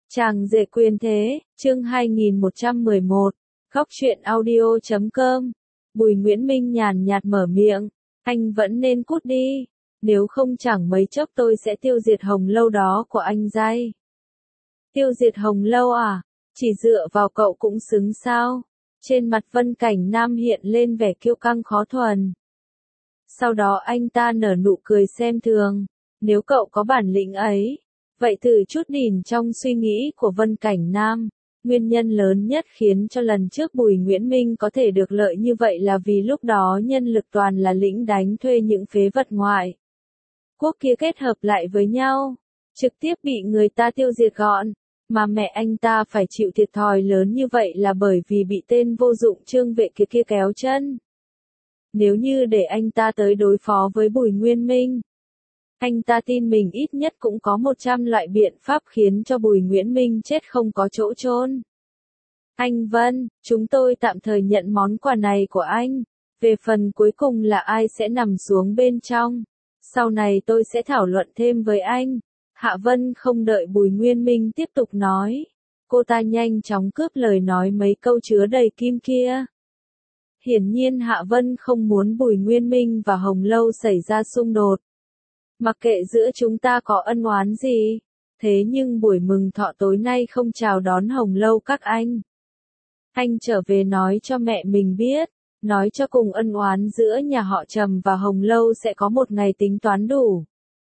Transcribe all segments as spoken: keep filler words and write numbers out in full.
Chàng rể quyền thế, chương hai nghìn một trăm mười một, góc truyện audio chấm com. Bùi Nguyễn Minh nhàn nhạt mở miệng, anh vẫn nên cút đi, nếu không chẳng mấy chốc tôi sẽ tiêu diệt Hồng Lâu đó của anh dây. Tiêu diệt Hồng Lâu à? Chỉ dựa vào cậu cũng xứng sao? Trên mặt Vân Cảnh Nam hiện lên vẻ kiêu căng khó thuần. Sau đó anh ta nở nụ cười xem thường, nếu cậu có bản lĩnh ấy. Vậy từ chút đỉnh trong suy nghĩ của Vân Cảnh Nam, nguyên nhân lớn nhất khiến cho lần trước Bùi Nguyễn Minh có thể được lợi như vậy là vì lúc đó nhân lực toàn là lĩnh đánh thuê những phế vật ngoại quốc kia kết hợp lại với nhau, trực tiếp bị người ta tiêu diệt gọn, mà mẹ anh ta phải chịu thiệt thòi lớn như vậy là bởi vì bị tên vô dụng Trương Vệ kia kia kéo chân. Nếu như để anh ta tới đối phó với Bùi Nguyễn Minh, anh ta tin mình ít nhất cũng có một trăm loại biện pháp khiến cho Bùi Nguyễn Minh chết không có chỗ chôn. Anh Vân, chúng tôi tạm thời nhận món quà này của anh. Về phần cuối cùng là ai sẽ nằm xuống bên trong, sau này tôi sẽ thảo luận thêm với anh. Hạ Vân không đợi Bùi Nguyễn Minh tiếp tục nói, cô ta nhanh chóng cướp lời nói mấy câu chứa đầy kim kia. Hiển nhiên Hạ Vân không muốn Bùi Nguyễn Minh và Hồng Lâu xảy ra xung đột. Mặc kệ giữa chúng ta có ân oán gì, thế nhưng buổi mừng thọ tối nay không chào đón Hồng Lâu các anh. Anh trở về nói cho mẹ mình biết, nói cho cùng ân oán giữa nhà họ Trầm và Hồng Lâu sẽ có một ngày tính toán đủ.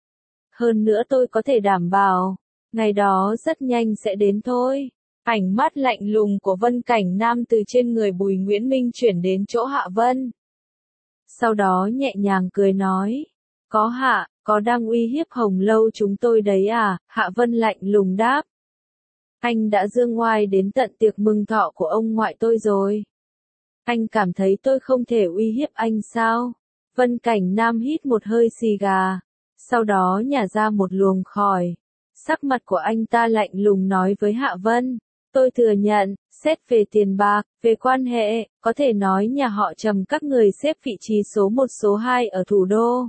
Hơn nữa tôi có thể đảm bảo, ngày đó rất nhanh sẽ đến thôi. Ánh mắt lạnh lùng của Vân Cảnh Nam từ trên người Bùi Nguyễn Minh chuyển đến chỗ Hạ Vân. Sau đó nhẹ nhàng cười nói, có Hạ, có đang uy hiếp Hồng Lâu chúng tôi đấy à? Hạ Vân lạnh lùng đáp. Anh đã dương ngoai đến tận tiệc mừng thọ của ông ngoại tôi rồi. Anh cảm thấy tôi không thể uy hiếp anh sao? Vân Cảnh Nam hít một hơi xì gà, sau đó nhả ra một luồng khói. Sắc mặt của anh ta lạnh lùng nói với Hạ Vân, tôi thừa nhận, xét về tiền bạc, về quan hệ, có thể nói nhà họ Trầm các người xếp vị trí số một số hai ở thủ đô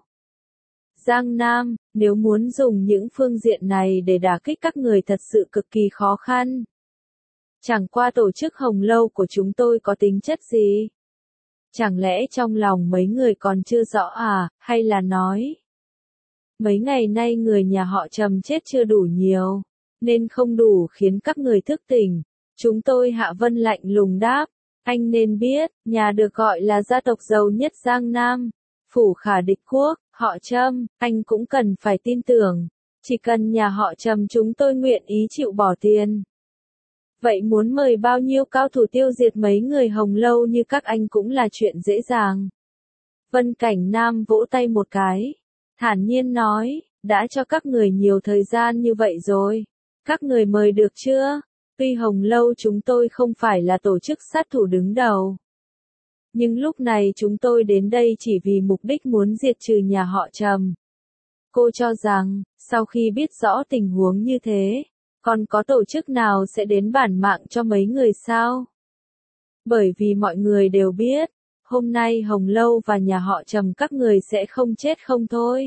Giang Nam, nếu muốn dùng những phương diện này để đả kích các người thật sự cực kỳ khó khăn. Chẳng qua tổ chức Hồng Lâu của chúng tôi có tính chất gì? Chẳng lẽ trong lòng mấy người còn chưa rõ à, hay là nói? Mấy ngày nay người nhà họ Trầm chết chưa đủ nhiều, nên không đủ khiến các người thức tỉnh. Chúng tôi Hạ Vân lạnh lùng đáp, anh nên biết, nhà được gọi là gia tộc giàu nhất Giang Nam, phủ khả địch quốc, họ Trầm, anh cũng cần phải tin tưởng, chỉ cần nhà họ Trầm chúng tôi nguyện ý chịu bỏ tiền. Vậy muốn mời bao nhiêu cao thủ tiêu diệt mấy người Hồng Lâu như các anh cũng là chuyện dễ dàng. Vân Cảnh Nam vỗ tay một cái, thản nhiên nói, đã cho các người nhiều thời gian như vậy rồi, các người mời được chưa? Tuy Hồng Lâu chúng tôi không phải là tổ chức sát thủ đứng đầu, nhưng lúc này chúng tôi đến đây chỉ vì mục đích muốn diệt trừ nhà họ Trầm. Cô cho rằng, sau khi biết rõ tình huống như thế, còn có tổ chức nào sẽ đến bản mạng cho mấy người sao? Bởi vì mọi người đều biết, hôm nay Hồng Lâu và nhà họ Trầm các người sẽ không chết không thôi.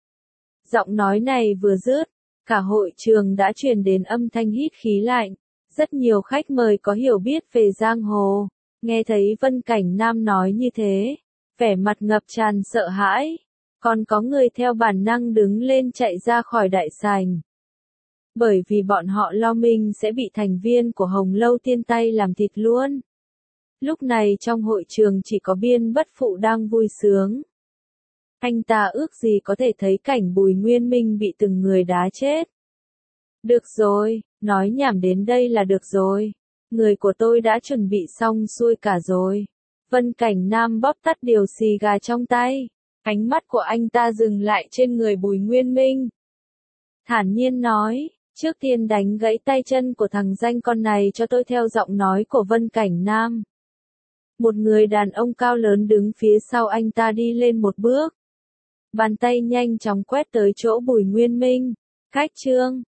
Giọng nói này vừa dứt, cả hội trường đã truyền đến âm thanh hít khí lạnh. Rất nhiều khách mời có hiểu biết về giang hồ, nghe thấy Vân Cảnh Nam nói như thế, vẻ mặt ngập tràn sợ hãi, còn có người theo bản năng đứng lên chạy ra khỏi đại sảnh. Bởi vì bọn họ lo mình sẽ bị thành viên của Hồng Lâu tiên tay làm thịt luôn. Lúc này trong hội trường chỉ có Biên Bất Phụ đang vui sướng. Anh ta ước gì có thể thấy cảnh Bùi Nguyễn Minh bị từng người đá chết. Được rồi, nói nhảm đến đây là được rồi. Người của tôi đã chuẩn bị xong xuôi cả rồi. Vân Cảnh Nam bóp tắt điều xì gà trong tay. Ánh mắt của anh ta dừng lại trên người Bùi Nguyễn Minh. Thản nhiên nói, trước tiên đánh gãy tay chân của thằng danh con này cho tôi theo giọng nói của Vân Cảnh Nam. Một người đàn ông cao lớn đứng phía sau anh ta đi lên một bước. Bàn tay nhanh chóng quét tới chỗ Bùi Nguyễn Minh. Cách trương.